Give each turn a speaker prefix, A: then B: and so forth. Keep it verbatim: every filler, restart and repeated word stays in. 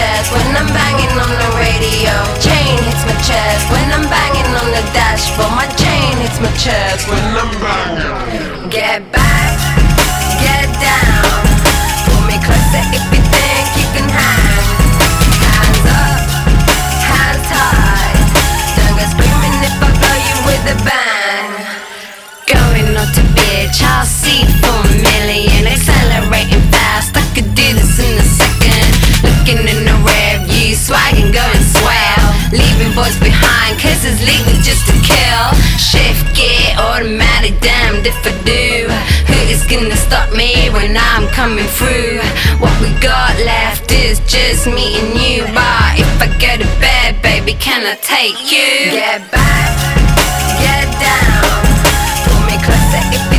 A: chest when I'm banging on the radio. Chain hits my chest when I'm banging on the dashboard. My chain hits my chest when I'm banging. Get back, get down. Pull me closer if you think you can hang. Hands up, hands high. Don't go screaming if I blow you with a bang. Going on to bitch, I'll see for a million. Accelerating fast, I could do this in a second. Looking in the rear view, swagging, going swell. Leaving boys behind, cause it's legal just to kill. Shift gear, automatic, damned if I do. Who is gonna stop me when I'm coming through? What we got left is just me and you. But if I go to bed, baby, can I take you? Get back, get down. Pull me closer if